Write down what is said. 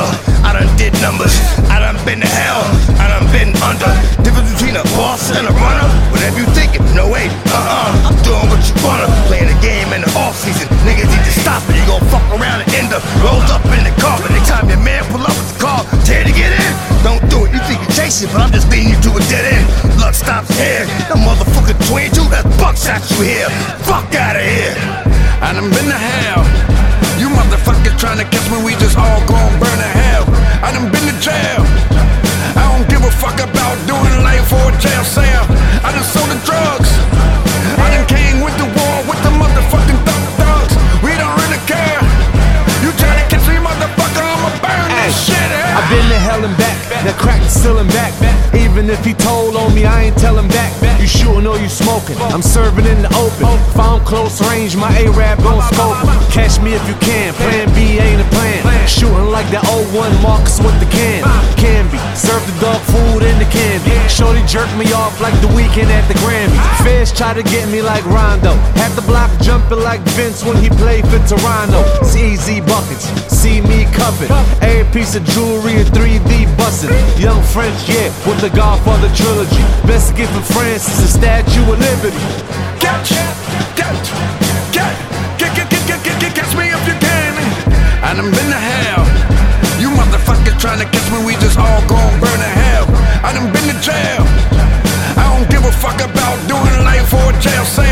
I done did numbers, I done been to hell, I done been under. Difference between a boss and a runner. Whatever you thinking, no way, I'm doing what you wanna. Playing the game in the off season, niggas need to stop it. You gon' fuck around and end up rolled up in the carpet. Next time your man pull up with the car, tear to get in. Don't do it, you think you're chasing, but I'm just leading you to a dead end. Luck stops here, the motherfucker 22, that buckshot you here. Fuck out of here. I done been to hell. You motherfuckers trying to catch me, we just all gon' burn to hell. I done been to jail. I don't give a fuck about doing life or a jail cell. I done sold the drugs. I done came with the war with the motherfucking thugs. We don't really care. You trying to catch me, motherfucker, I'ma burn this shit out. I've been to hell and back, that crack is still in back. Even if he told on me, I ain't tellin' back. You shootin' or you smoking, I'm serving in the open. If I'm close range, my A-Rap gon' scope. Catch me if you can, plan B ain't a plan. Shooting like that 01 Marcus with the can. Canby, serve the dog food in the candy. Shorty jerk me off like the weekend at the Grammy. Feds try to get me like Rondo. Had the block jumping like Vince when he played for Toronto. It's easy buckets, see me covered. Every piece of jewelry in 3D busted. Young French, yeah, with the Godfather trilogy. Best gift for France is a Statue of Liberty. Catch me if you can. I done been to hell. You motherfuckers trying to catch me, we just all gon' burn to hell. I done been to jail. I don't give a fuck about doing life or a jail cell.